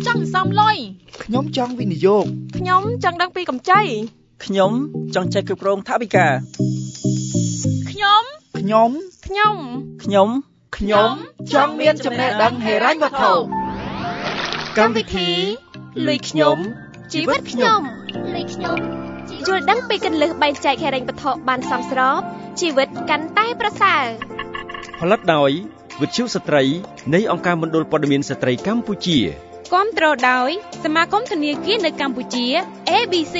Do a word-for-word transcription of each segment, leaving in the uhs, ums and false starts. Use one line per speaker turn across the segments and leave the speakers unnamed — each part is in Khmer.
ចង់សំលុយ
ខ្ញុំចង់វិនិយោគ
ខ្ញុំចង់ដឹងពីកម្ចី
ខ្ញុំចង់ចេះគ្រប់គ្រងថវិកា
ខ្ញុំ
ខ្ញុំ
ខ្ញុំ
ខ្ញុំ
ខ្ញុំចង់មានចំណេះដឹងហិរញ្ញវត្ថុ
កម្មវិធីលុយខ្ញុំជីវិតខ្ញុំ
លុយខ្ញុំ
យល់ដឹងពីគន្លឹះបែងចែកហិរញ្ញវត្ថុបានសមស្របជីវិតកាន់តែប្រសើរ
ផលិតដោយវិទ្យុស្ត្រីនៃអង្គការមណ្ឌលព័ត៌មានស្ត្រីកម្ពុជា
គាំទ្រដោយសមាគមធនាគារនៅកម្ពុជា A B C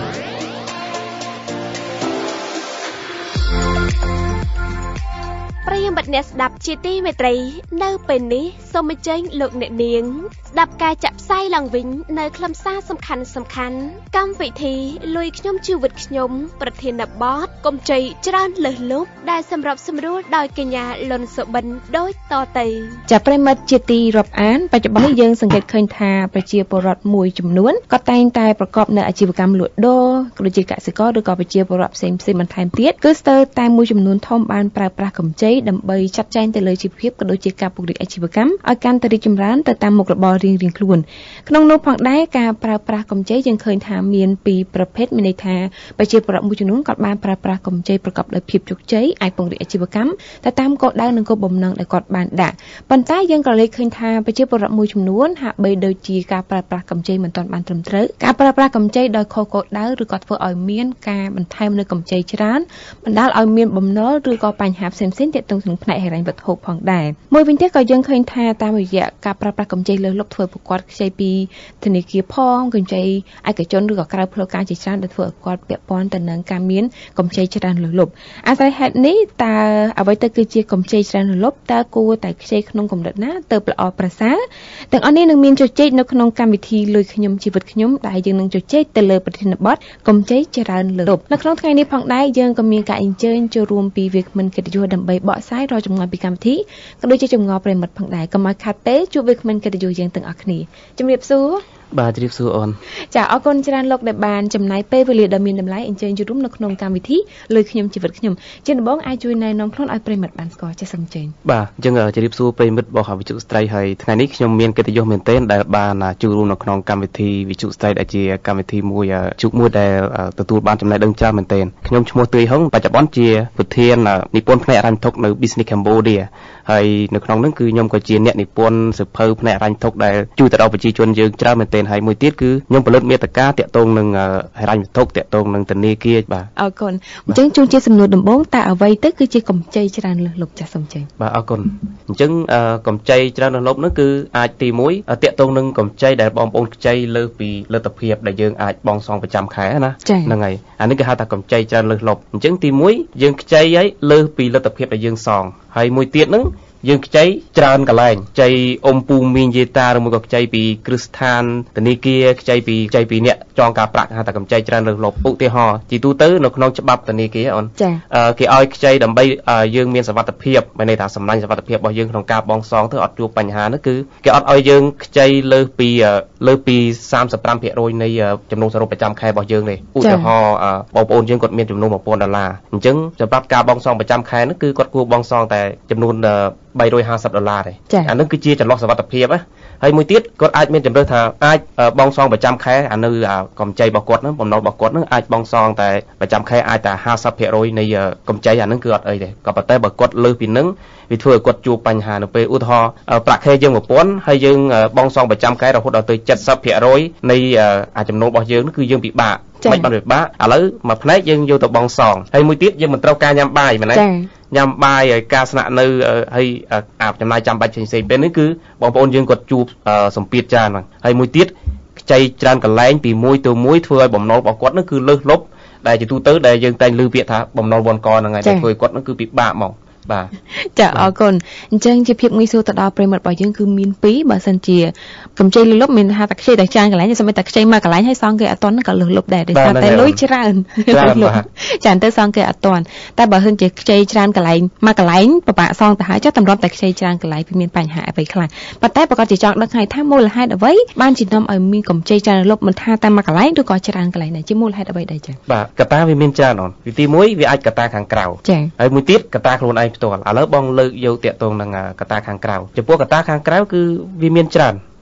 ប្រិយមិត្តអ្នកស្ដាប់ជាទីមេត្រីនៅពេលនេះសូមអញ្ជើញលោកអ្នកនាងស្ដាប់ការចាក់ផ្សាយឡើងវិញនៅខ្លឹមសារសំខាន់សំខាន់កម្មវិធីលុយខ្ញុំជីវិតខ្ញុំប្រធានបទកម្ចីច្រើនលើសលប់ដែលសម្រាប់សម្រួលដោយកញ្ញាលុនសុបិនដូចតទៅ
ចាប្រិមិត្តជាទីរាប់អានបច្ចុប្បន្ននេះយើងសង្កេតឃើញថាប្រជាពលរដ្ឋមួយចំនួនក៏តែងតែប្រកបនៅអាជីវកម្មលក់ដូរក៏ដូចជាកសិករឬក៏ប្រជាពលរដ្ឋផ្សេងៗបន្ថែមទៀតគឺស្ទើរតែមួយចំនួនធំបានប្រើប្រាស់កម្ចីដើម្បីចាត់ចែងទៅលើជីវភាពក៏ដូចជាការពង្រីកអាជីវកម្មឲ្យកាន់តែរីកចម្រើនទៅតាមមុខរបររៀងៗខ្លួនក្នុងនោះផងដែរការប្រើប្រាស់កម្ចីយើងឃើញថាមានពីរប្រភេទមានន័យថាប្រជាពលរដ្ឋមួយចំនួនក៏បានប្រើប្រាស់កម្ចីប្រកបដោយភាពជោគជ័យអាចពង្រីកអាជីវកម្មទៅតាមគោលដៅនិងគោលបំណងដែលគាត់បានដាក់ប៉ុន្តែយើងក៏លេចឃើញថាប្រជាពលរដ្ឋមួយចំនួនហាក់បីដូចជាការប្រើប្រាស់កម្ចីមិនទាន់បានត្រឹមត្រូវការប្រើប្រាស់កម្ចីដោយខុសគោលដៅឬក៏ធ្វើឲ្យមានការបន្ថែមនៅកម្ចីច្រើនបណ្ដាលឲ្យមានបំណុលឬក៏បញ្ហាផ្សេងៗទាក់ទងនឹងផ្នែកហិរញ្ញវត្ថុផងដែរមួយវិញទៀតក៏យើងឃើញថាតាមរយៈការប្រើប្រាស់កម្ចីលើសលប់ធ្វើឲ្យគាត់ខ្ចីពីធនាគារផងកម្ចីឯកជនឬក៏ក្រៅផ្លូវការជាច្រើនដែលធ្វើឲ្យគាត់ពាក់ព័ន្ធទៅនឹងការមានកម្ចីច្រើនលើសលប់អាស្រ័យហេតុនេះតើអ្វីទៅគឺជាកម្ចីច្រើនលើសលប់តើគួរតែខ្ចីក្នុងកម្រិតណាទៅល្អប្រសើរទាំងអស់នេះនឹងមានជជែកនៅក្នុងកម្មវិធីលុយខ្ញុំជីវិតខ្ញុំដែលយើងនឹងជជែកទៅលើប្រធានបទកម្ចីច្រើនលើសលប់នៅក្នុងថ្ងៃនេះផងដែរយើងក៏មានការអញ្ជើញចូលរួមពីវាគ្មិនកិត្តិយសដើម្បីបកស្រាយរាល់ចម្ងល់ពីកម្មវិធីក៏ដូចជាចម្ងល់ប្រិមិត្តផងដែរកុំឲ្យខាត់ពេលជួបវាគ្មិនកិត្តិយសយើងទាំងអស់គ្នាជំរាបសួរ
បាទជ្រាបសួរអូន
ចាអរគុណច្រើនលោកដែលបានចំណាយពេលវេលាដ៏មានតម្លៃអញ្ជើញចូលរួមនៅក្នុងកម្មវិធីលុយខ្ញុំជីវិតខ្ញុំជាដំបូងអាចជួយណែនាំខ្លួនឲ្យប្រិមិត្តបានស្គាល់ចេះសូមអញ្ជើញ
បាទអញ្ចឹងជ្រាបសួរប្រិមិត្តរបស់វិទ្យុស្ត្រីហើយថ្ងៃនេះខ្ញុំមានកិត្តិយសមែនទែនដែលបានចូលរួមនៅក្នុងកម្មវិធីវិទ្យុស្ត្រីដែលជាកម្មវិធីមួយជុកមួយដែលទទួលបានចំណេះដឹងច្រើនមែនទែនខ្ញុំឈ្មោះទួយហុងបច្ចុប្បន្នជាប្រធាននិពន្ធផ្នែកហិរញ្ញវត្ថុនៅ Business Cambodia ហើយនៅក្នុងនោះគឺខ្ញុំក៏ជាអ្នកនិពន្ធសៀវភៅផ្នែកហិរញ្ញវត្ថុដែលជួយទៅដល់ប្រជាជនយើងច្រើនមែនទែនហើយមួយទៀតគឺខ្ញុំផលិតមាតិកាតាក់ទងនឹងហិរញ្ញវត្ថុតាក់ទងនឹងធនាគារបាទ
អរគុណអញ្ចឹងជួនជាសំណួរដំបូងតើអ្វីទៅគឺជាកម្ចីច្រើនលើសលប់ចាស់សូមអញ្ជើញ
បាទអរគុណអញ្ចឹងកម្ចីច្រើនលើសលប់នោះគឺអាចទីមួយតាក់ទងនឹងកម្ចីដែលបងប្អូនខ្ចីលើសពីលទ្ធភាពដែលយើងអាចបង់សងប្រចាំខែណាហ្នឹងហើយអានេះគេហៅថាកម្ចីច្រើនលើសលប់អញ្ចឹងទីមួយយើងខ្ចីឲ្យលើសពីលទ្ធភាពដែលយើងសងហើយមួយទៀតហ្នឹងយើងខ្ចីច្រើនកន្លែងខ្ចីអ៊ំពូមីងយាយតាឬមួយក៏ខ្ចីពីគ្រឹះស្ថានធនាគារខ្ចីពីខ្ចីពីអ្នកចងការប្រាក់ហៅថាកម្ចីច្រើនលើសលប់ឧទាហរណ៍ជាទូទៅនៅក្នុងច្បាប់ធនាគារអូនគេឲ្យខ្ចីដើម្បីយើងមានសុវត្ថិភាពមានន័យថាសម្លាញ់សុវត្ថិភាពរបស់យើងក្នុងការបង់សងទៅអត់ជួបបញ្ហានោះគឺគេអត់ឲ្យយើងខ្ចីលើសពីលើសពីសាមសិបប្រាំភាគរយនៃចំនួនសរុបប្រចាំខែរបស់យើងទេឧទាហរណ៍បងប្អូនយើងគាត់មានចំនួនmột nghìnដុល្លារអញ្ចឹងសម្រាប់ការបង់សងប្រចាំខែនោះគឺគាត់គួរបង់សងតែចំនួនបីរយห้าสิบដុល្លារទេអានោះគឺជាចន្លោះសុវត្ថិភាពណាហើយមួយទៀតគាត់អាចមានជំរឿនថាអាចបង់សងប្រចាំខែអានៅកម្ចីរបស់គាត់ហ្នឹងបំណុលរបស់គាត់ហ្នឹងអាចបង់សងតែប្រចាំខែអាចតែห้าสิบភាគរយនៃកម្ចីអាហ្នឹងគឺអត់អីទេក៏ប៉ុន្តែបើគាត់លើសពីហ្នឹងវាធ្វើឲ្យគាត់ជួបបញ្ហានៅពេលឧទាហរណ៍ប្រាក់ខែយើងmột nghìnហើយយើងបង់សងប្រចាំខែរហូតដល់ទៅเจ็ดสิบភាគរយនៃអាចំណូលរបស់យើងគឺយើងពិបាកមិនបានពិបាកឥឡូវមួយផ្នែកយើងយកទៅបង់សងហើយមួយទៀតយើងមិនត្រូវការញ៉ាំបាយមែនទេញ៉ាំបាយហើយការស្នាក់នៅហើយអាចំណាយចាំបាច់ផ្សេងៗពេលនេះគឺបងប្អូនយើងគាត់ជួបសម្ពាធច្រើនហ្នឹងហើយមួយទៀតខ្ចីច្រើនកន្លែងពីមួយទៅមួយធ្វើឲ្យបំណុលរបស់គាត់ហ្នឹងគឺលើសលប់ដែលជាទូទៅដែលយើងតែងឮពាក្យថាបំណុលវ៉ាន់កហ្នឹងហើយតែធ្វើឲ្យគាត់ហ្នឹងគឺពិបាកហ្មងបាទ
ចាអរគុណអញ្ចឹងជាភាពងាយស្រួលទៅដល់ប្រិមិត្តរបស់យើងគឺមានពីរបើសិនជាកម្ចីលើសលប់មានថាតែខ្ចីតែច្រើនកន្លែងសម្រាប់តែខ្ចីមកកន្លែងហើយសងគេអត់ទាន់ក៏លើសលប់ដែរដោយសារតែលុយច្រើនចាទៅសងគេអត់ទាន់តែបើសិនជាខ្ចីច្រើនកន្លែងមកកន្លែងពិបាកសងទៅហើយចាតម្រាំតែខ្ចីច្រើនកន្លែងវាមានបញ្ហាអ្វីខ្លះប៉ុន្តែប្រកាសជាចង់ដឹងហើយថាមូលហេតុអ្វីបានជានាំឲ្យមានកម្ចីច្រើនលើសលប់មិនថាតែមកកន្លែងឬក៏ច្រើនកន្លែងដែរជាមូលហេតុអ្វីដែរចា
បាទកត្តាវាមានច្រើនអូនទីមួយវាអាចកត្តាខាងក្រៅហើយមួយទៀតកត្តាខ្លួនឯងផ្ទាល់ឥឡូវបងលើកយកតាក់ទងនឹងកត្តាខាងក្រៅចំពោះកត្តាខាងក្រៅគឺវាមានច្រើន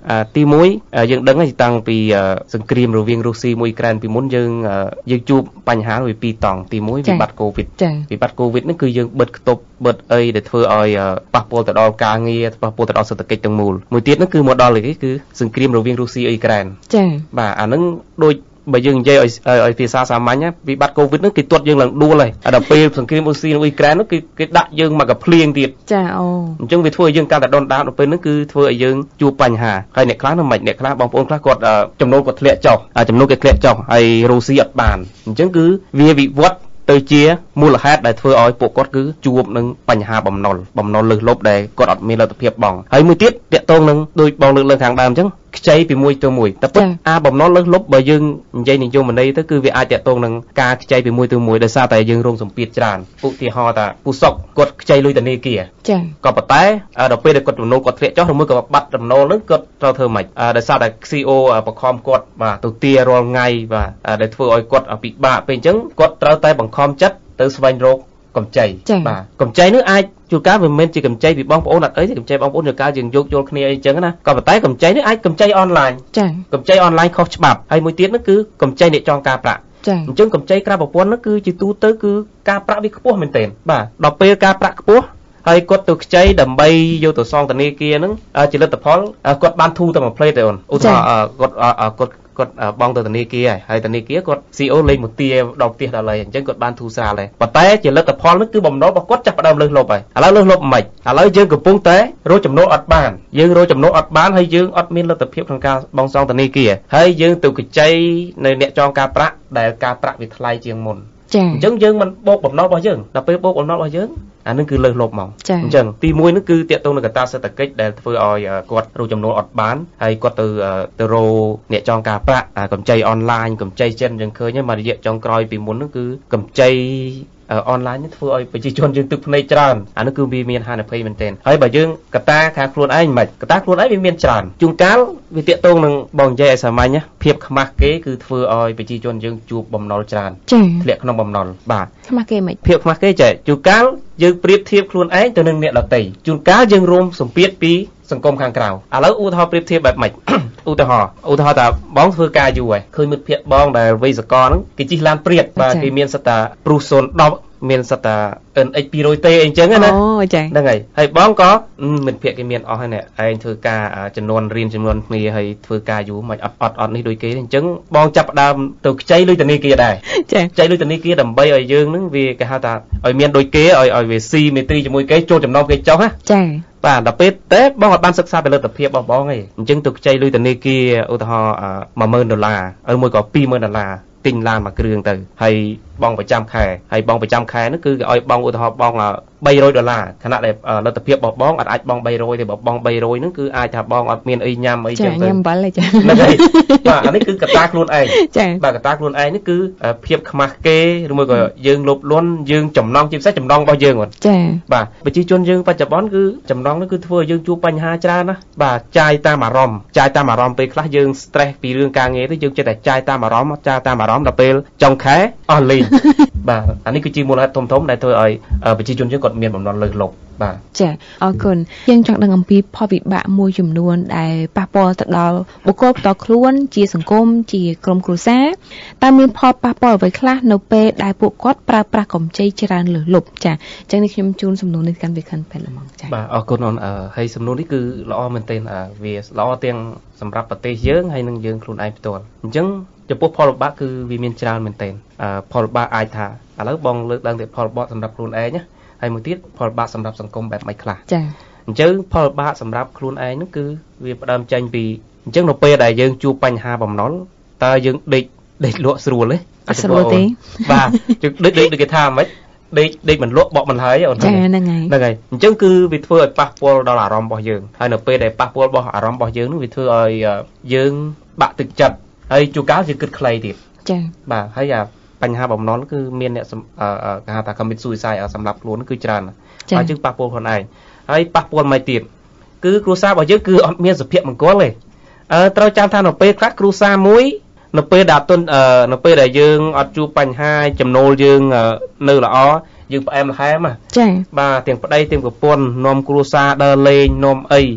ទីមួយយើងដឹងហើយតាំងពីសង្គ្រាមរវាងរុស្ស៊ីមួយក្រែនពីមុនយើងយើងជួបបញ្ហាវាពីរតង់ទីមួយវិបត្តិកូវីដវិបត្តិកូវីដហ្នឹងគឺយើងបិទគប់បិទអីដែលធ្វើឲ្យប៉ះពាល់ទៅដល់ការងារប៉ះពាល់ទៅដល់សេដ្ឋកិច្ចទាំងមូលមួយទៀតហ្នឹងគឺមកដល់នេះគឺសង្គ្រាមរវាងរុស្ស៊ីអ៊ុយក្រែនចា៎បាទអាហ្នឹងដូចបើយើងនិយាយឲ្យឲ្យភាសាសាមញ្ញវិបត្តិកូវីដហ្នឹងគេទាត់យើងឡើងដួលហើយដល់ពេលសង្គ្រាមរុស្ស៊ីនិងអ៊ុយក្រែនហ្នឹងគឺគេដាក់យើងមកកភ្លៀងទៀតចាអូអញ្ចឹងវាធ្វើឲ្យយើងកាន់តែដុនដាបដល់ពេលហ្នឹងគឺធ្វើឲ្យយើងជួបបញ្ហាហើយអ្នកខ្លះហ្នឹងមិនអ្នកខ្លះបងប្អូនខ្លះគាត់ចំណូលគាត់ធ្លាក់ចុះចំណូលគេធ្លាក់ចុះហើយរុស្ស៊ីអត់បានអញ្ចឹងគឺវាវិវត្តទៅជាមូលហេតុដែលធ្វើឲ្យពួកគាត់គឺជួបនឹងបញ្ហាបំណុលបំណុលលើសលប់ដែលគាត់អត់មានលទ្ធភាពបង់ហើយមួយទៀតតាក់ទងនឹងដូចបងលើកឡើងខាងដើមអញ្ចឹងខ្ចីពីមួយទៅមួយតែពិតអាបំណុលលើសលប់បើយើងនិយាយនិយមន័យទៅគឺវាអាចតាក់ទងនឹងការខ្ចីពីមួយទៅមួយដោយសារតែយើងរងសម្ពាធច្រើនឧទាហរណ៍ថាពូសុកគាត់ខ្ចីលុយធនាគារចា៎ក៏ប៉ុន្តែដល់ពេលដែលគាត់ចំណូលគាត់ធ្លាក់ចុះឬមួយក៏បាត់ចំណូលនឹងគាត់ត្រូវធ្វើម៉េចដោយសារតែ C E O បខំគាត់បាទទៅទារាល់ថ្ងៃបាទដែលធ្វើឲ្យគាត់ពិបាកពេលអញ្ចឹងគាត់ត្រូវតែបង្ខំចិត្តទៅស្វែងរកកម្ចីបាទកម្ចីនេះអាចជួនកាលវាមិនមែនជាកម្ចីពីបងប្អូនអត់អីទេកម្ចីបងប្អូនជួនកាលយើងយកយល់គ្នាអីចឹងណាក៏ប៉ុន្តែកម្ចីនេះអាចកម្ចីអនឡាញចា៎កម្ចីអនឡាញខុសច្បាប់ហើយមួយទៀតនោះគឺកម្ចីអ្នកចងការប្រាក់ចា៎អញ្ចឹងកម្ចីក្រៅប្រព័ន្ធនោះគឺជាទូទៅគឺការប្រាក់វាខ្ពស់មែនទែនបាទដល់ពេលការប្រាក់ខ្ពស់ហើយគាត់ទៅខ្ចីដើម្បីយកទៅសងធនាគារហ្នឹងជាលទ្ធផលគាត់បានធូរតែមួយផ្លេតទេអូនឧទាហរណ៍គាត់គាត់គាត់បងទៅធនាគារហើយធនាគារគាត់ C E O លេងមួយទាដល់ផ្ទះដល់ហើយអញ្ចឹងគាត់បានធូរស្រាលដែរប៉ុន្តែជាលទ្ធផលនោះគឺបំណុលរបស់គាត់ចាប់ផ្ដើមលើសលប់ហើយឥឡូវលើសលប់មិនឥឡូវយើងកំពុងតែរកចំណូលអត់បានយើងរកចំណូលអត់បានហើយយើងអត់មានលទ្ធភាពក្នុងការបង់សងធនាគារហើយយើងទៅខ្ចីនៅអ្នកចងការប្រាក់ដែលការប្រាក់វាថ្លៃជាងមុនចា៎អញ្ចឹងយើងមិនបោកបំណុលរបស់យើងដល់ពេលបោកបំណុលរបស់យើងអានឹងគឺលើសលប់ហ្មងអញ្ចឹងទីមួយនោះគឺតាក់ទងនឹងកត្តាសេដ្ឋកិច្ចដែលធ្វើឲ្យគាត់រកចំណូលអត់បានហើយគាត់ទៅទៅរកអ្នកចងការប្រាក់កម្ចីអនឡាញកម្ចីចិនយើងឃើញហើយមករយៈចុងក្រោយពីមុននោះគឺកម្ចីអនឡាញនេះធ្វើឲ្យប្រជាជនយើងទឹកភ្នែកច្រើនអានោះគឺវាមានហានិភ័យមែនទែនហើយបើយើងកត្តាខាងខ្លួនឯងមិនកត្តាខ្លួនឯងវាមានច្រើនជួនកាលវាតាក់ទងនឹងបងនិយាយឲ្យសាមញ្ញភាពខ្មាស់គេគឺធ្វើឲ្យប្រជាជនយើងជួបបំណុលច្រើនធ្លាក់ក្នុងបំណុលបាទ
ខ្មាស់គេមិន
ភាពខ្មាស់គេចេះជួនកាលយើងប្រៀបធៀបខ្លួនឯងទៅនឹងអ្នកដទៃជួនកាលយើងរួមសម្ពាធពីសង្គមខាងក្រៅឥឡូវឧទាហរណ៍ប្រៀបធៀបបែបម៉េចឧទាហរណ៍ឧទាហរណ៍ថាបងធ្វើការយូរហើយឃើញមិត្តភ័ក្តិបងដែលវ័យសកលហ្នឹងគេជិះឡានព្រាតបាទគេមានសិតតាព្រុសศูนย์ដប់មានសិតតា เอ็น เอ็กซ์ ពីររយ ទេអីចឹងណាអូចាហ្នឹងហើយហើយបងក៏មិត្តភ័ក្តិគេមានអស់ហើយនេះឯងធ្វើការចំនួនរៀនចំនួនគ្នាហើយធ្វើការយូរមិនអត់អត់អត់នេះដូចគេអញ្ចឹងបងចាប់ផ្ដើមទៅខ្ចីលុយធនាគារដែរចាខ្ចីលុយធនាគារដើម្បីឲ្យយើងហ្នឹងវាគេហៅថាឲ្យមានដូចគេឲ្យឲ្យវាស៊ីមេត្រីជាមួយគេចូលចំណោមគេចុះណាចាបាទដល់ពេលតែបងអត់បានសិក្សាពីលទ្ធភាពរបស់បងទេអញ្ចឹងទៅខ្ចីលុយធនាគារឧទាហរណ៍ một nghìnដុល្លារហើយមួយក៏ hai nghìnដុល្លារទិញឡានមួយគ្រឿងទៅហើយបងប្រចាំខែហើយបងប្រចាំខែនោះគឺឲ្យបងឧទាហរណ៍បងba trămដុល្លារខណៈដែលលទ្ធភាពរបស់បងអត់អាចបងba trămទេបើបងba trămហ្នឹងគឺអាចថាបងអត់មានអីញ៉ាំអីចឹងទៅញ៉ាំបាល់ទេចាហ្នឹងហើយបាទអានេះគឺកត្តាខ្លួនឯងចាបាទកត្តាខ្លួនឯងនេះគឺភាពខ្មាស់គេឬមួយក៏យើងលោភលន់យើងចំណងជាពិសេសចំណងរបស់យើងហ្នឹងចាបាទប្រជាជនយើងបច្ចុប្បន្នគឺចំណងនេះគឺធ្វើឲ្យយើងជួបបញ្ហាច្រើនណាបាទចាយតាមអារម្មណ៍ចាយតាមអារម្មណ៍ពេលខ្លះយើង stress ពីរឿងការងារទៅយើងចិត្តតែចាយតាមអារម្មណ៍ចាយតាមអារម្មណ៍ដល់ពេលចុងខែអស់លេងបាទអានេះគឺជាមូលហេតុធំធំដែលធ្វើឲ្យប្រជាជនយើងគាត់មានបំណុលលើសលប់បាទ
ចាអរគុណយើងចង់ដឹងអំពីផលវិបាកមួយចំនួនដែលប៉ះពាល់ទៅដល់បុគ្គលផ្ទាល់ខ្លួនជាសង្គមជាក្រុមគ្រួសារតើមានផលប៉ះពាល់អ្វីខ្លះនៅពេលដែលពួកគាត់ប្រើប្រាស់កម្ចីច្រើនលើសលប់ចាអញ្ចឹងនេះខ្ញុំជូនសំណួរនេះកាន់វិខាន់ពេទ្យល្មងចា
បាទអរគុណអូនហើយសំណួរនេះគឺល្អមែនទែនវាល្អទាំងសម្រាប់ប្រទេសយើងហើយនិងយើងខ្លួនឯងផ្ទាល់អញ្ចឹងចំពោះផលវិបាកគឺវាមានច្រើនមែនទែនផលវិបាកអាចថាឥឡូវបងលើកឡើងទៅផលវិបាកសម្រាប់ខ្លួនឯងណាហើយមួយទៀតផលវិបាកសម្រាប់សង្គមបែបម៉េចខ្លះចាអញ្ចឹងផលវិបាកសម្រាប់ខ្លួនឯងហ្នឹងគឺវាផ្ដើមចេញពីអញ្ចឹងនៅពេលដែលយើងជួបបញ្ហាបំណុលតើយើងដេកដេកលក់ស្រួលទេ
អត់ស្រួលទេ
បាទជឹកដេកដេកដូចគេថាហ្មងដេកដេកមិនលក់បកមិនហើយអូន
ចាហ្នឹងហើយ
ហ្នឹងហើយអញ្ចឹងគឺវាធ្វើឲ្យប៉ះពាល់ដល់អារម្មណ៍របស់យើងហើយនៅពេលដែលប៉ះពាល់របស់អារម្មណ៍របស់យើងនោះវាធ្វើឲ្យយើងបាក់ទឹកចិត្តហើយជួនកាលយើងគិតខ្លីទៀតចាបាទហើយអាបញ្ហាបំណុលគឺមានអ្នកគេហៅថា commit suicide សម្រាប់ខ្លួនគឺច្រើនហើយយើងប៉ះពាល់ខ្លួនឯងហើយប៉ះពាល់មកទៀតគឺគ្រួសាររបស់យើងគឺអត់មានសុភមង្គលទេអឺត្រូវចាំថានៅពេលខ្លះគ្រួសារមួយនៅពេលដែលទុននៅពេលដែលយើងអត់ជួបបញ្ហាចំណូលយើងនៅល្អយើងផ្អែមល្ហែមចាបាទទាំងប្តីទាំងប្រពន្ធនាំគ្រួសារដើរលេងនាំអី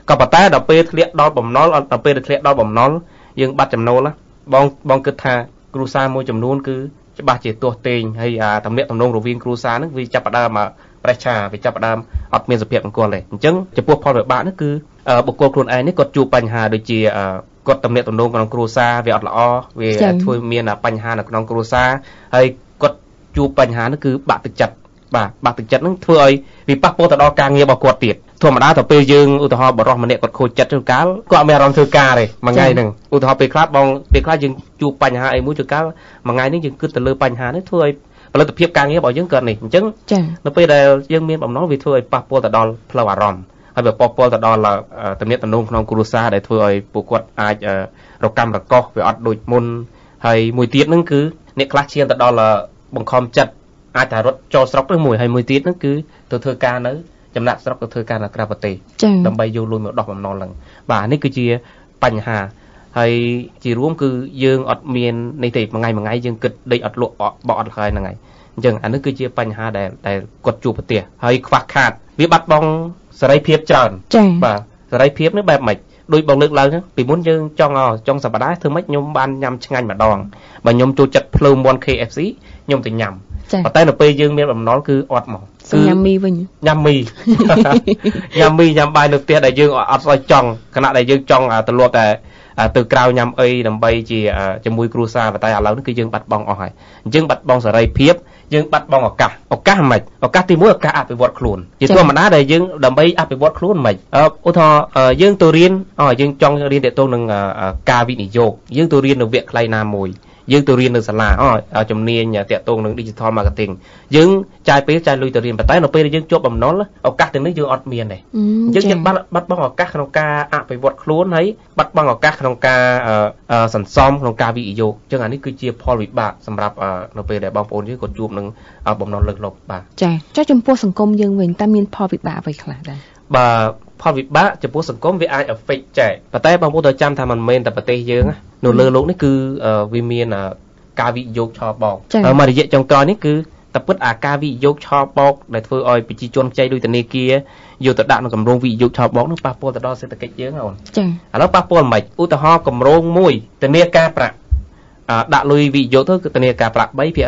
ក៏ប៉ុន្តែដល់ពេលធ្លាក់ដល់បំណុលដល់ពេលធ្លាក់ដល់បំណុលយើងបាត់ចំណូលបងបងគិតថាគ្រួសារមួយចំនួនគឺច្បាស់ជាទាស់ទែងហើយអាតំណែងតំណងរវាងគ្រួសារហ្នឹងវាចាប់ផ្ដើមមកប្រេះឆាវាចាប់ផ្ដើមអត់មានសុភាពអង្គលទេអញ្ចឹងចំពោះផលវិបាកនេះគឺបុគ្គលខ្លួនឯងនេះគាត់ជួបបញ្ហាដូចជាគាត់តំណែងតំណងក្នុងគ្រួសារវាអត់ល្អវាធ្វើមានបញ្ហានៅក្នុងគ្រួសារហើយគាត់ជួបបញ្ហានេះគឺបាក់ទឹកចិត្តបាទបាក់ទឹកចិត្តហ្នឹងធ្វើឲ្យវាប៉ះពាល់ទៅដល់ការងាររបស់គាត់ទៀតធម្មតាទៅពេលយើងឧទាហរណ៍បរិសម្នាក់គាត់ខូចចិត្តទៅកាលគាត់អត់មានអារម្មណ៍ធ្វើការទេមួយថ្ងៃហ្នឹងឧទាហរណ៍ពេលខ្លះបងពេលខ្លះយើងជួបបញ្ហាអីមួយទៅកាលមួយថ្ងៃនេះយើងគិតទៅលើបញ្ហានេះធ្វើឲ្យផលិតភាពការងាររបស់យើងកើតនេះអញ្ចឹងនៅពេលដែលយើងមានបំណុលវាធ្វើឲ្យប៉ះពាល់ទៅដល់ផ្លូវអារម្មណ៍ហើយវាប៉ះពាល់ទៅដល់ទំនាក់ទំនងក្នុងគ្រួសារដែលធ្វើឲ្យពួកគាត់អាចរកម្មរកោសវាអត់ដូចមុនហើយមួយទៀតហ្នឹងគឺអ្នកខ្លះឈានទៅដល់បង្ខំចិត្តអាចតែរត់ចូលស្រុកទៅមួយហើយមួយទៀតហ្នឹងគឺទៅធ្វើការនៅចំណាក់ស្រុកទៅធ្វើការនៅក្រៅប្រទេសដើម្បីយកលុយមកដោះបំណុលហ្នឹងបាទនេះគឺជាបញ្ហាហើយជារួមគឺយើងអត់មាននេះទេមួយថ្ងៃមួយថ្ងៃយើងគិតដេកអត់លក់បោកអត់ហើយហ្នឹងហើយអញ្ចឹងអានេះគឺជាបញ្ហាដែលដែលគាត់ជួបប្រទះហើយខ្វះខាតវាបាត់បង់សេរីភាពច្រើនបាទសេរីភាពនេះបែបម៉េចដូចបងលើកឡើងពីមុនយើងចង់ចង់សប្តាហ៍ធ្វើម៉េចខ្ញុំបានញ៉ាំឆ្ងាញ់ម្ដងបើខ្ញុំចូលចិត្តភ្លើមាន់ K F C ខ្ញុំទៅញ៉ាំប៉ុន្តែនៅពេលយើងមានបំណុលគឺអត់មកគឺញ៉ាំមីវិញញ៉ាំមីញ៉ាំមីញ៉ាំបាយនៅផ្ទះដែលយើងអត់ស្អីចង់ខណៈដែលយើងចង់ទៅលក់តែទៅក្រៅញ៉ាំអីដើម្បីជាជាមួយគ្រួសារប៉ុន្តែឥឡូវនេះគឺយើងបាត់បង់អស់ហើយអញ្ចឹងបាត់បង់សេរីភាពយើងបាត់បង់ឱកាសឱកាសមិនឱកាសទីមួយឱកាសអភិវឌ្ឍខ្លួនជាធម្មតាដែលយើងដើម្បីអភិវឌ្ឍខ្លួនមិនឧទាហរណ៍យើងទៅរៀនយើងចង់រៀនទាក់ទងនឹងការវិនិយោគយើងទៅរៀននៅវគ្គខ្លីណាមួយយើងទៅរៀននៅសាលាអូជំនាញតាក់ទងនឹង digital marketing យើងចាយពេលចាយលុយទៅរៀនប៉ុន្តែនៅពេលដែលយើងជាប់បំណុលឱកាសទាំងនេះយើងអត់មានទេយើងយើងបាត់បាត់បង់ឱកាសក្នុងការអភិវឌ្ឍខ្លួនហើយបាត់បង់ឱកាសក្នុងការសន្សំក្នុងការវិនិយោគអញ្ចឹងអានេះគឺជាផលវិបាកសម្រាប់នៅពេលដែលបងប្អូនយើងគាត់ជួបនឹងបំណុលលើកលប់បាទ
ចាចុះចំពោះសង្គមយើងវិញតើមានផលវិបាកអ្វីខ្លះដែរ
បាទផលវិបាកចំពោះសង្គមវាអាច affect ចែកប៉ុន្តែបងប្អូនត្រូវចាំថាមិនមែនតែប្រទេសយើងនៅលើโลกនេះគឺវាមានការវិនិយោគឆបោកមករយៈចុងក្រោយនេះគឺតែពិតអាការវិនិយោគឆបោកដែលធ្វើឲ្យប្រជាជនខ្ចីលុយធនាគារយកទៅដាក់ក្នុងគម្រោងវិនិយោគឆបោកនោះប៉ះពាល់ទៅដល់សេដ្ឋកិច្ចយើងអូន
ចា
ឥឡូវប៉ះពាល់មិនឧទាហរណ៍គម្រោងមួយធនាគារប្រាក់ដាក់លុយវិនិយោគទៅគឺធនាគារប្រាក់ 3%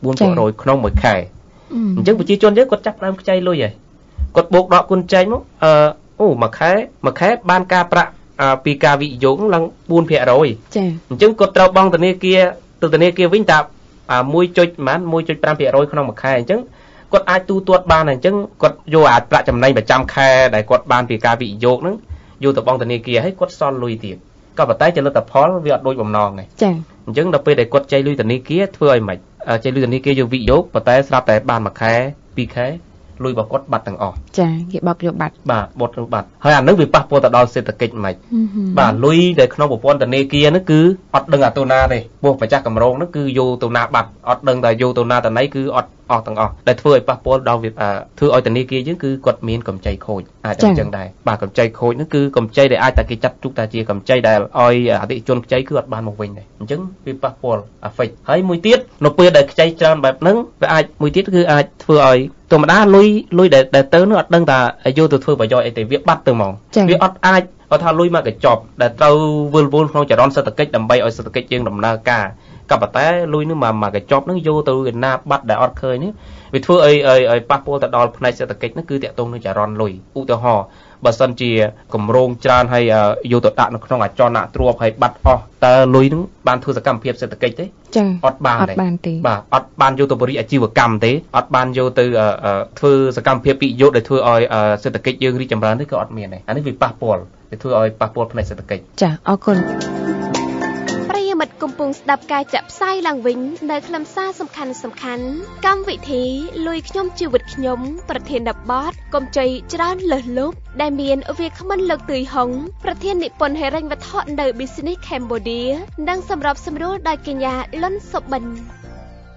4% ក្នុងមួយខែអញ្ចឹងប្រជាជនយើងគាត់ចាប់ដើមខ្ចីលុយហើយគាត់បូកដកគុណចែកមកអឺអូមួយខែមួយខែបានការប្រាក់ពីការវិនិយោគឡើង 4%
ចា
អញ្ចឹងគាត់ត្រូវបង់ធនាគារទៅធនាគារវិញតែ1.ប៉ុន្មាន 1.5% ក្នុងមួយខែអញ្ចឹងគាត់អាចទូទាត់បានអញ្ចឹងគាត់យកអាចប្រាក់ចំណេញប្រចាំខែដែលគាត់បានពីការវិនិយោគហ្នឹងយកទៅបង់ធនាគារឲ្យគាត់សល់លុយទៀតក៏ប៉ុន្តែជាលទ្ធផលវាអត់ដូចបំណងទេ
ចា
អញ្ចឹងដល់ពេលដែលគាត់ចៃលុយធនាគារធ្វើឲ្យមិនចៃលុយធនាគារយកវិនិយោគប៉ុន្តែស្រាប់តែបានមួយខែពីរខែលុយរបស់គាត់បាត់ទាំងអស់
ចាគេបោកយកបាត់
បាទបាត់ទៅបាត់ហើយអានឹងវាប៉ះពាល់ទៅដល់សេដ្ឋកិច្ចមិនបាទលុយដែលក្នុងប្រព័ន្ធធនាគារហ្នឹងគឺអត់ដឹងអាទៅណាទេពោះម្ចាស់កម្រងហ្នឹងគឺយកទៅណាបាត់អត់ដឹងតែយកទៅណាតណៃគឺអត់អស់ទាំងអស់ដែលធ្វើឲ្យប៉ះពាល់ដល់វាធ្វើឲ្យធនាគារយើងគឺគាត់មានកម្ចីខូចអាចអញ្ចឹងដែរបាទកម្ចីខូចហ្នឹងគឺកម្ចីដែលអាចតែគេចាត់ទុកថាជាកម្ចីដែលឲ្យអតិថិជនខ្ចីគឺអត់បានមកវិញដែរអញ្ចឹងវាប៉ះពាល់ affect ហើយមួយទៀតនៅពេលដែលខ្ចីច្រើនបែបហ្នឹងវាអាចមួយទៀតគឺអាចធ្វើឲ្យធម្មតាលុយលុយដែលទៅនោះអត់ដឹងថាយកទៅធ្វើប្រយោជន៍អីទេវាបាត់ទៅហ្មងវាអត់អាចគាត់ថាលុយមកកញ្ចប់ដែលត្រូវវិលវល់ក្នុងចរន្តសេដ្ឋកិច្ចដើម្បីឲ្យសេដ្ឋកិច្ចយើងដំណើរការក៏ប៉ុន្តែលុយនឹងមកមកកញ្ចប់នឹងយកទៅឯណាបាត់ដែលអត់ឃើញនេះវាធ្វើឲ្យឲ្យប៉ះពាល់ទៅដល់ផ្នែកសេដ្ឋកិច្ចហ្នឹងគឺតាក់ទងនឹងចរន្តលុយឧទាហរណ៍បើសិនជាគម្រោងច្រើនហើយយកទៅដាក់នៅក្នុងអចលនទ្រព្យហើយបាត់អស់តើលុយហ្នឹងបានធ្វើសកម្មភាពសេដ្ឋកិច្ចទេ
ចា
អត់បានទេបាទអត់បានយកទៅបរិយាអាជីវកម្មទេអត់បានយកទៅធ្វើសកម្មភាពវិនិយោគដែលធ្វើឲ្យសេដ្ឋកិច្ចយើងរីកចម្រើនទេក៏អត់មានដែរអានេះវាប៉ះពាល់វាធ្វើឲ្យប៉ះពាល់ផ្នែកសេដ្ឋកិច្ច
ចាអរគុណ
មិត្តកំពុងស្ដាប់ការចាក់ផ្សាយឡើងវិញនៅខ្លឹមសារសំខាន់សំខាន់កម្មវិធីលុយខ្ញុំជីវិតខ្ញុំប្រធានបទកម្ចីច្រើនលើសលប់ដែលមានវាគ្មិនលើកទួយហុងប្រធាននិពន្ធហិរញ្ញវត្ថុនៅ Business Cambodia និងសម្របសម្រួលដោយកញ្ញាលុនសុបិន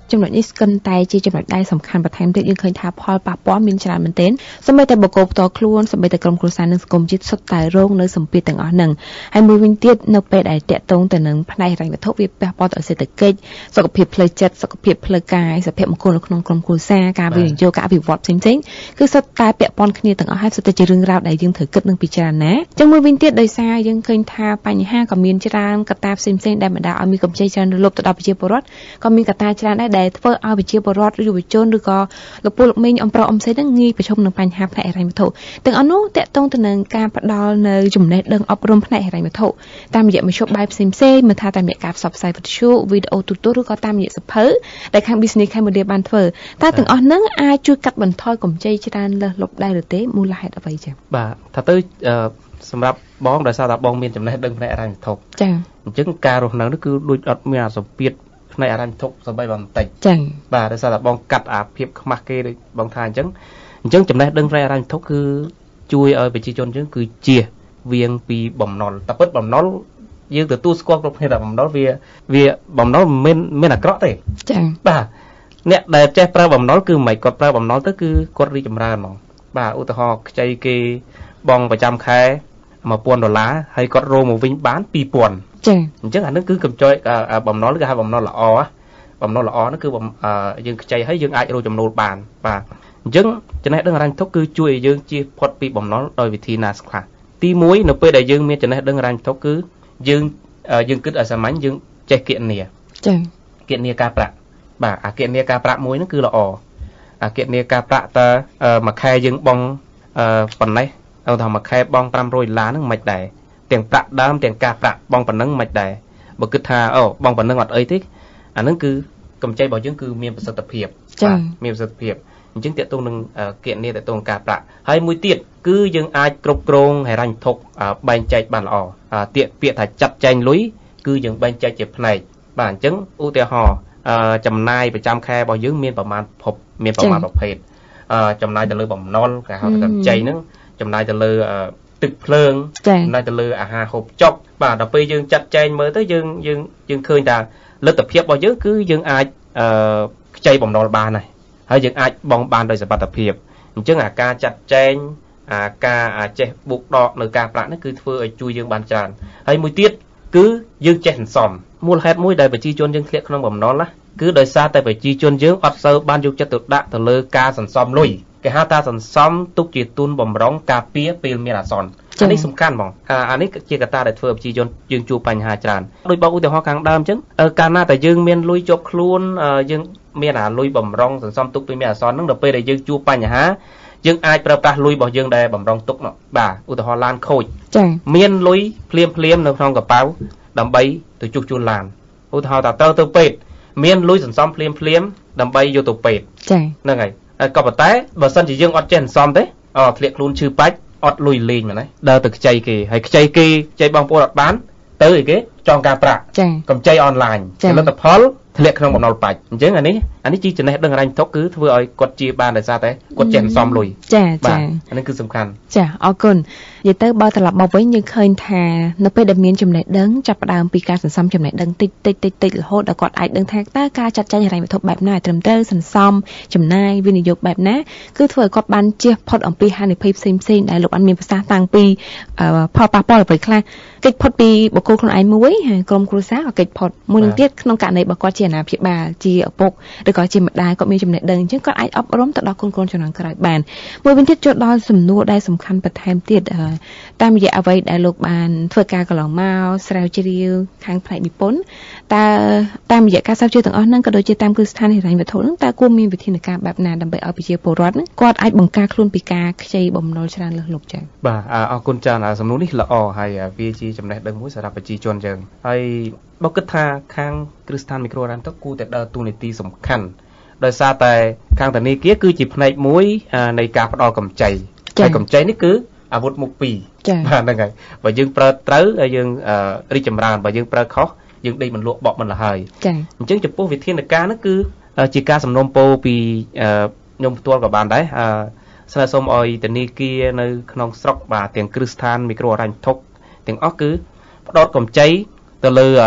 ចំណុចនេះស្គិនតែជាចំណុចដែលសំខាន់បន្ថែមទៀតយើងឃើញថាផលប៉ះពាល់មានច្រើនមែនទែនសូម្បីតែបុគ្គលផ្ទាល់ខ្លួនសូម្បីតែក្រុមគ្រួសារនិងសង្គមជាតិសុទ្ធតែរងនៅសម្ពាធទាំងអស់ហ្នឹងហើយមួយវិញទៀតនៅពេលដែលតាក់ទងទៅនឹងផ្នែកហិរញ្ញវត្ថុវាប៉ះពាល់ដល់សេដ្ឋកិច្ចសុខភាពផ្លូវចិត្តសុខភាពផ្លូវកាយសុខភាពមង្គលនៅក្នុងក្រុមគ្រួសារការវិនិយោគការអភិវឌ្ឍផ្សេងៗគឺសុទ្ធតែពាក់ព័ន្ធគ្នាទាំងអស់ហើយសុទ្ធតែជារឿងរ៉ាវដែលយើងត្រូវគិតនិងពិចារណាចឹងមួយវិញទៀតដោយសារយើងឃើញថាបញ្ហាក៏មានច្រើនកត្តាផ្សេងៗដែលបណ្ដាលឲ្យមានកម្ចីច្រើនរលត់ទៅដល់ប្រជាពលរដ្ឋក៏មានកត្តាច្រើនដែរដែលធ្វើឲ្យប្រជាពលរដ្ឋយុវជនឬក៏លោកពូលោកមីងអំប្រុសអំសេងហ្នឹងងាយប្រឈមនឹងបញ្ហាផ្នែកហិរញ្ញវត្ថុទាំងអស់នោះតាក់ទងទៅនឹងការផ្ដល់នៅចំណេះដឹងអប់រំផ្នែកហិរញ្ញវត្ថុតាមរយៈមធ្យោបាយផ្សេងៗមិនថាតាមរយៈការផ្សព្វផ្សាយវិទ្យុវីដេអូទូទៅឬក៏តាមរយៈសភៅដែលខាង Business Cambodia បានធ្វើតើទាំងអស់ហ្នឹងអាចជួយកាត់បន្ថយកម្ចីច្រើនលើសលប់ដែរឬទេមូលហេតុអ្វីចា៎
បាទថាទៅសម្រាប់បងដោយសារតែបងមានចំណេះដឹងផ្នែកហិរញ្ញវត្ថុ
ចា៎
អញ្ចឹងការរស់នៅនេះគឺដូចអត់មានអាសម្ពាធផ្នែកហិរញ្ញវត្ថុសម្បីបន្តិច
ចា៎
បាទដោយសារតែបងកាត់អាភាពខ្មាស់គេដូចបងថាអញ្ចឹងអញ្ចឹងចំណេះដឹងផ្នែកហិរញ្ញវត្ថុគឺជួយឲ្យប្រជាជនយើងគឺជៀសវាងពីបំណុលតែពិតបំណុលយើងទទួលស្គាល់គ្រប់គ្នាថាបំណុលវាវាបំណុលមិនមានអាក្រក់ទេ
ចា៎
បាទអ្នកដែលចេះប្រើបំណុលគឺមិនគាត់ប្រើបំណុលទៅគឺគាត់រីកចម្រើនហ្មងបាទឧទាហរណ៍ខ្ចីគេបងប្រចាំខែone thousandដុល្លារហើយគាត់រកមកវិញបានtwo thousand
ចា៎
អញ្ចឹងអានឹងគឺកម្ចីបំណុលគេហៅបំណុលល្អបំណុលល្អហ្នឹងគឺយើងខ្ចីហើយយើងអាចរកចំណូលបានបាទអញ្ចឹងចំណេះដឹងហិរញ្ញវត្ថុគឺជួយឲ្យយើងជៀសផុតពីបំណុលដោយវិធីណាខ្លះទីoneនៅពេលដែលយើងមានចំណេះដឹងហិរញ្ញវត្ថុគឺយើងយើងគិតឲ្យសាមញ្ញយើងចេះគណនា
ចា៎
គណនាការប្រាក់បាទអាគណនាការប្រាក់មួយហ្នឹងគឺល្អអាគណនាការប្រាក់តើមួយខែយើងបង់ប៉ុណ្ណេះเอาថាមួយខែបង់five hundredដុល្លារហ្នឹងមិនដែរទាំងប្រាក់ដើមទាំងការប្រាក់បង់ប៉ុណ្ណឹងមិនដែរបើគិតថាអូបង់ប៉ុណ្ណឹងអត់អីទេអាហ្នឹងគឺកម្ចីរបស់យើងគឺមានប្រសិទ្ធភាព
ចា៎
មានប្រសិទ្ធភាពអញ្ចឹងតើតើនឹងគណនាតើតើការប្រាក់ហើយមួយទៀតគឺយើងអាចគ្រប់គ្រងហិរញ្ញវត្ថុបែងចែកបានល្អពាក្យពាក្យថាចាត់ចែងលុយគឺយើងបែងចែកជាផ្នែកបាទអញ្ចឹងឧទាហរណ៍ចំណាយប្រចាំខែរបស់យើងមានប្រមាណភពមានប្រមាណប្រភេទចំណាយទៅលើបំណុលគេហៅថាកម្ចីហ្នឹងចំណាយទៅលើទឹកភ្លើងចំណាយទៅលើអាហារហូបចុកបាទដល់ពេលយើងចាត់ចែងមើលទៅយើងយើងយើងឃើញថាលទ្ធភាពរបស់យើងគឺយើងអាចខ្ចីបំណុលបានហើយហើយយើងអាចបង់បានដោយសុវត្ថិភាពអញ្ចឹងអាការចាត់ចែងអាការចេះបុកដកនៅការប្រាក់នេះគឺធ្វើឲ្យជួយយើងបានច្រើនហើយមួយទៀតគឺយើងចេះសន្សំមូលហេតុមួយដែលប្រជាជនយើងធ្លាក់ក្នុងបំណុលណាគឺដោយសារតែប្រជាជនយើងអត់សូវបានយកចិត្តទុកដាក់ទៅលើការសន្សំលុយគេហៅថាសន្សំទុកជាទុនបំរុងការពារពេលមានអាសន្នអានេះសំខាន់ហ្មងអានេះជាកត្តាដែលធ្វើឲ្យប្រជាជនយើងជួបបញ្ហាច្រើនដូចបងឧទាហរណ៍ខាងដើមអញ្ចឹងកាលណាតែយើងមានលុយជាប់ខ្លួនយើងមានអាលុយបំរុងសន្សំទុកពេលមានអាសន្នហ្នឹងដល់ពេលដែលយើងជួបបញ្ហាយើងអាចប្រើប្រាស់លុយរបស់យើងដែលបំរុងទុកនោះបាទឧទាហរណ៍ឡានខូច
ចា៎
មានលុយភ្លាមភ្លាមនៅក្នុងកប៉ៅដើម្បីទៅជួសជុលឡានឧទាហរណ៍ថាត្រូវទៅពេទ្យមានលុយសន្សំភ្លាមភ្លាមដើម្បីយកទៅពេទ្យ
ចា៎
ហ្នឹងហើយក៏ប៉ុន្តែបើសិនជាយើងអត់ចេះសន្សំទេអត់ធ្លាក់ខ្លួនឈឺបាច់អត់លុយលេងមែនទេដើរទៅខ្ចីគេហើយខ្ចីគេខ្ចីបងប្អូនអត់បានទៅអីគេចងការប្រាក់កម្ចីអនឡាញផលិតផលធ្លាក់ក្នុងបំណុលបាច់អញ្ចឹងអានេះអានេះជាចំណេះដឹងហិរញ្ញវត្ថុគឺធ្វើឲ្យគាត់ជាបានដោយសារតែគាត់ចេះសន្សំលុយ
ចាចា
អានេះគឺសំខាន់
ចាអរគុណនិយាយទៅបើត្រឡប់មកវិញយើងឃើញថានៅពេលដែលមានចំណេះដឹងចាប់ផ្ដើមពីការសន្សំចំណេះដឹងតិចតិចតិចតិចរហូតដល់គាត់អាចដឹងថាតើការចាត់ចែងហិរញ្ញវត្ថុបែបណាឲ្យត្រឹមត្រូវសន្សំចំណាយវិនិយោគបែបណាគឺធ្វើឲ្យគាត់បានជៀសផុតអំពីហានិភ័យផ្សេងផ្សេងដែលលោកបានមានប្រសាសន៍តាំងពីផលប៉ះពាល់អ្វីខ្លះកិច្ចផុតពីបុគ្គលខ្លួនឯងមួយហើយក្រុមគ្រួសារក៏កិច្ចផុតមួយនឹងទៀតក្នុងករណីបើគាត់ជាអាណាព្យាបាលជាឪពុកឬក៏ជាម្ដាយគាត់មានចំណេះដឹងអញ្ចឹងគាត់អាចអប់រំទៅដល់កូនៗជំនាន់ក្រោយបានមួយវិញទៀតចូលដល់សំណួរដែលសំខាន់បន្ថែមទៀតតាមរយៈអ្វីដែលលោកបានធ្វើការកន្លងមកស្រាវជ្រាវខាងផ្នែកនិពន្ធតើតាមរយៈការស្រាវជ្រាវទាំងអស់ហ្នឹងក៏ដូចជាតាមគ្រឹះស្ថានហិរញ្ញវត្ថុហ្នឹងតើគួរមានវិធានការបែបណាដើម្បីឲ្យប្រជាពលរដ្ឋហ្នឹងគាត់អាចបង្ការខ្លួនពីការខ្ចីបំណុលច្រើនលើសលប់ចា៎
បាទអរគុណច្រើនសំណួរនេះល្អហើយវាជាចំណេះដឹងមួយសម្រាប់ប្រជាជនយើងហើយបើគិតថាខាងគ្រឹះស្ថានមីក្រូហិរញ្ញវត្ថុគួរតែដើរតួនាទីសំខាន់ដោយសារតែខាងធនាគារគឺជាផ្នែកមួយនៃការផ្ដល់កម្ចីហើយកម្ចីនេះគឺអាវុធមុខពីរបាទហ្នឹងហើយបើយើងប្រើត្រូវហើយយើងរីកចម្រើនបើយើងប្រើខុសយើងដេកមិនលក់បកមិនលហើយ
ចា៎
អញ្ចឹងចំពោះវិធានការនោះគឺជាការសំណូមពរពីខ្ញុំផ្ទាល់ក៏បានដែរស្នើសុំឲ្យធនាគារនៅក្នុងស្រុកបាទទាំងគ្រឹះស្ថានមីក្រូហិរញ្ញវត្ថុទាំងអស់គឺផ្ដោតកម្ចីទៅលើ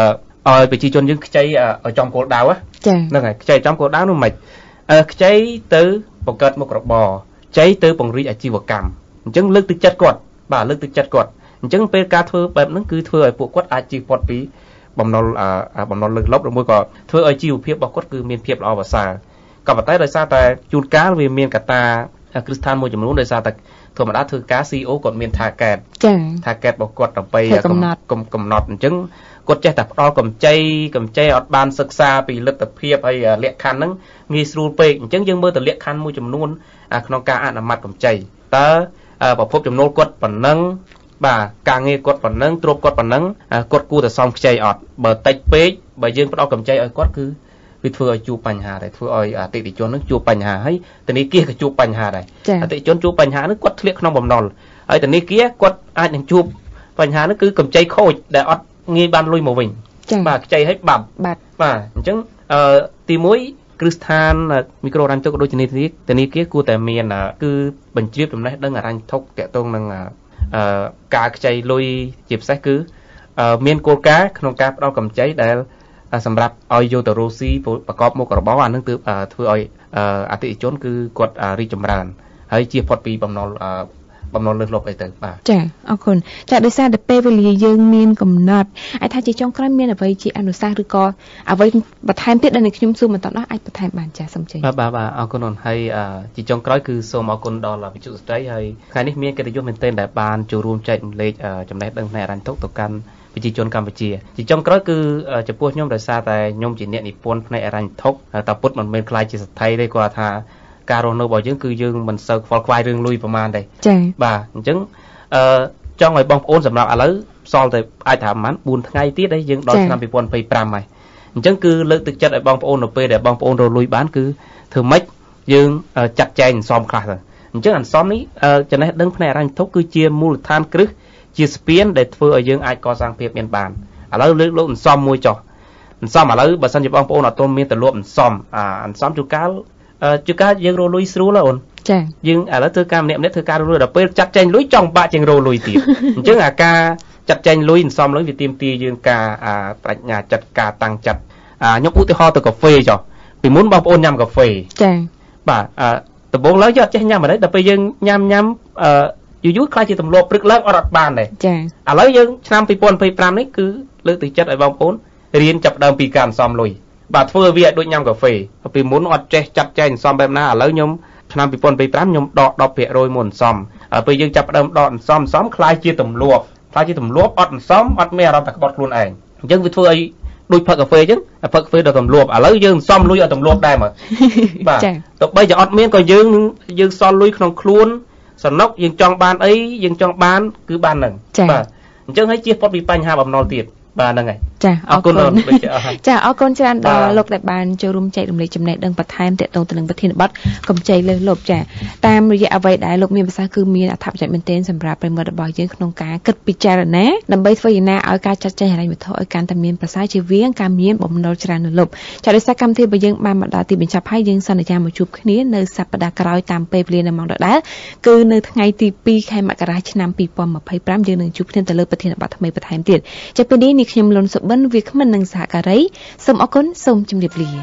ឲ្យប្រជាជនយើងខ្ចីឲ្យចំគោលដៅហ្នឹងហើយខ្ចីចំគោលដៅនោះមិនខ្ចីទៅបង្កើតមុខរបរខ្ចីទៅពង្រីកអាជីវកម្មអញ្ចឹងលើកទឹកចិត្តគាត់បាទលើកទឹកចិត្តគាត់អញ្ចឹងពេលការធ្វើបែបហ្នឹងគឺធ្វើឲ្យពួកគាត់អាចជៀសផុតពីបំណុលបំណុលលើកលុបឬមួយក៏ធ្វើឲ្យជីវភាពរបស់គាត់គឺមានភាពល្អប្រសើរក៏ប៉ុន្តែដោយសារតែជួនកាលវាមានកត្តាគ្រឹះស្ថានមួយចំនួនដោយសារតែធម្មតាធ្វើការ ซี อี អូ គាត់មានថាកែតចា៎ថាកែតរបស់គាត់ដើម្បីកំណត់កំណត់អញ្ចឹងគាត់ចេះតែផ្ដល់កម្ចីកម្ចីអត់បានសិក្សាពីលទ្ធភាពហើយលក្ខខណ្ឌហ្នឹងងាយស្រួលពេកអញ្ចឹងយើងមើលទៅលក្ខខណ្ឌមួយចំនួនក្នុងការអនុម័តកម្ចីតើប្រភពចំណូលគាត់ប៉ុណ្ណឹងបាទការងារគាត់ប៉ុណ្ណឹងទ្រព្យគាត់ប៉ុណ្ណឹងគាត់គួរតែសមខ្ចីអត់បើតិចពេកបើយើងផ្ដល់កម្ចីឲ្យគាត់គឺវាធ្វើឲ្យជួបបញ្ហាដែរធ្វើឲ្យអតិថិជននឹងជួបបញ្ហាហើយធនាគារក៏ជួបបញ្ហាដែរអតិថិជនជួបបញ្ហានឹងគាត់ធ្លាក់ក្នុងបំណុលហើយធនាគារគាត់អាចនឹងជួបបញ្ហានឹងគឺកម្ចីខូចដែលអត់ងាយបានលុយមកវិញបាទខ្ចីឲ្យបាត់បាទអញ្ចឹងអឺទីមួយគ្រឹះស្ថានមីក្រូហិរញ្ញវត្ថុក៏ដូចជាធនាគារគួរតែមានគឺបញ្ជ្រាបចំណេះដឹងហិរញ្ញវត្ថុទាក់ទងនឹងអឺការខ្ចីលុយជាពិសេសគឺមានគោលការណ៍ក្នុងការផ្ដល់កម្ចីដែលសម្រាប់ឲ្យយកទៅរកស៊ីប្រកបមុខរបរអានឹងគឺធ្វើឲ្យអតិថិជនគឺគាត់រីកចម្រើនហើយជៀសផុតពីបំណុលបំណុលលើសលប់អីទៅបាទចាអរគុណចាដោយសារតែពេលវេលាយើងមានកំណត់អាចថាជាចុងក្រោយមានអ្វីជាអនុសាសន៍ឬក៏អ្វីបន្ថែមទៀតដែលខ្ញុំសួរបន្តដល់អាចបន្ថែមបានចាសូមជឿបាទបាទបាទអរគុណអូនហើយជាចុងក្រោយគឺសូមអរគុណដល់វិទ្យុស្ត្រីហើយថ្ងៃនេះមានកិត្តិយសមែនទែនដែលបានចូលរួមចែករំលែកចំណេះដឹងផ្នែកហិរញ្ញវត្ថុទៅកាន់ប្រជាជនកម្ពុជាជាចុងក្រោយគឺចំពោះខ្ញុំដោយសារតែខ្ញុំជាអ្នកនិពន្ធផ្នែកហិរញ្ញវត្ថុតាពុតមិនមែនខ្លាចជាសថីទេគាត់ថាការរស់នៅរបស់យើងគឺយើងមិនសូវខ្វល់ខ្វាយរឿងលុយប្រហែលទេចា៎បាទអញ្ចឹងអឺចង់ឲ្យបងប្អូនសម្រាប់ឥឡូវផ្សល់ទៅអាចថាប្រហែលបួនថ្ងៃទៀតហើយយើងដល់ឆ្នាំពីរពាន់ยี่สิบห้าហើយអញ្ចឹងគឺលើកទឹកចិត្តឲ្យបងប្អូននៅពេលដែលបងប្អូនរកលុយបានគឺធ្វើម៉េចយើងចាត់ចែងអន្សំខ្លះទៅអញ្ចឹងអន្សំនេះចំណេះដឹងផ្នែកហិរញ្ញវត្ថុគឺជាមូលដ្ឋានគ្រឹះជាស្ពានដែលធ្វើឲ្យយើងអាចកសាងភាពមានបានឥឡូវលើកលោកអន្សំមួយចុះអន្សំឥឡូវបើសិនជាបងប្អូនអត់ទាន់មានទម្លាប់អន្សំអាអន្សំជួនកាលជួនកាលយើងរកលុយស្រួលអូនចាយើងឥឡូវធ្វើការម្នាក់ម្នាក់ធ្វើការរកលុយដល់ពេលចាត់ចែងលុយចង់បាក់ជាងរកលុយទៀតអញ្ចឹងអាការចាត់ចែងលុយអន្សំលុយវាទាមទារយើងការប្រាជ្ញាចិត្តការតាំងចិត្តខ្ញុំឧទាហរណ៍ទៅកាហ្វេចុះពីមុនបងប្អូនញ៉ាំកាហ្វេចាបាទដំបូងឡើយយើងអត់ចេះញ៉ាំអីដល់ពេលយើងញ៉ាំញ៉ាំយូរយូរខ្លាចជាទម្លាប់ព្រឹកឡើងអត់អត់បានដែរចាឥឡូវយើងឆ្នាំពីរពាន់ยี่สิบห้าនេះគឺលើកទឹកចិត្តឲ្យបងប្អូនរៀនចាប់ដើមពីការអន្សំលុយបាទធ្វើវាឲ្យដូចញ៉ាំកាហ្វេពីមុនអត់ចេះចាត់ចែងអន្សំបែបណាឥឡូវខ្ញុំឆ្នាំពីរពាន់ยี่สิบห้าខ្ញុំដកten percentមុនអន្សំហើយពេលយើងចាប់ដើមដកអន្សំអន្សំខ្លាចជាទម្លាប់ខ្លាចជាទម្លាប់អត់អន្សំអត់មានអារម្មណ៍តែក្បត់ខ្លួនឯងអញ្ចឹងវាធ្វើឲ្យដូចផឹកកាហ្វេអញ្ចឹងផឹកកាហ្វេដល់ទម្លាប់ឥឡូវយើងអន្សំលុយឲ្យទម្លាប់ដែរមើលបាទទោះបីជាអត់មានក៏យើងយើងសល់លុយក្នុងខ្លួនសំណុកយើងចង់បានអីយើងចង់បានគឺបានហ្នឹងបាទអញ្ចឹងហើយជៀសផុតពីបញ្ហាបំណុលទៀតបាទហ្នឹងហើយចាអរគុណចាអរគុណច្រើនដល់លោកដែលបានចូលរួមចែករំលែកចំណេះដឹងបន្ថែមទាក់ទងទៅនឹងប្រធានបទកម្ចីលើសលប់ចាតាមរយៈអ្វីដែលលោកមានប្រសាសន៍គឺមានអត្ថប្រយោជន៍មែនទែនសម្រាប់ប្រិយមិត្តរបស់យើងក្នុងការគិតពិចារណាដើម្បីធ្វើយ៉ាងណាឲ្យការចាត់ចែងហិរញ្ញវត្ថុឲ្យកាន់តែមានប្រសើរជាវាងការមានបំណុលច្រើនលើសលប់ចាដោយសារកម្មវិធីរបស់យើងបានមកដល់ទីបញ្ចប់ហើយយើងសន្យាមកជួបគ្នានៅសប្តាហ៍ក្រោយតាមពេលវេលានៅម៉ោងដដែលគឺនៅថ្ងៃទីtwoខែមករាឆ្នាំtwo thousand twenty-fiveយើងនឹងជួបគ្នាទៅលើប្រធានបទថ្មីបន្ថែមទៀតចាពេលនេះនេះខ្ញុំលុនសុបិនវាគ្មិននិងសហការីសូមអរគុណសូមជម្រាបលា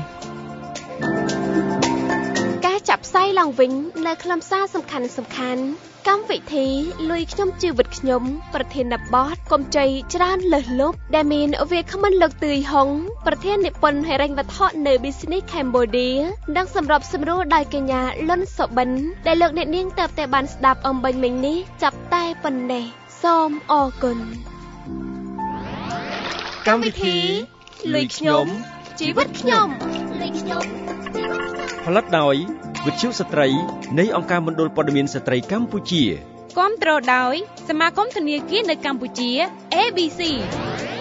ការចាប់ផ្សាយឡើងវិញនៅខ្លឹមសារសំខាន់សំខាន់កម្មវិធីលុយខ្ញុំជីវិតខ្ញុំប្រធានបទកម្ចីច្រើនលើសលប់ដែលមានវាគ្មិនលោកទឿយហុងប្រធាននិពន្ធហិរញ្ញវត្ថុនៅ Business Cambodia និងសម្របសម្រួលដោយកញ្ញាលុនសុបិនដែលលោកអ្នកនាងតើបតែបានស្ដាប់អំបញ្ញមិញនេះចាប់តែប៉ុណ្ណេះសូមអរគុណកម្មវិធីលុយខ្ញុំជីវិតខ្ញុំលុយខ្ញុំផលិតដោយវិទ្យុស្ត្រីនៃអង្គការមណ្ឌលព័ត៌មានស្ត្រីកម្ពុជាគាំទ្រដោយសមាគមធនាគារនៅកម្ពុជា A B C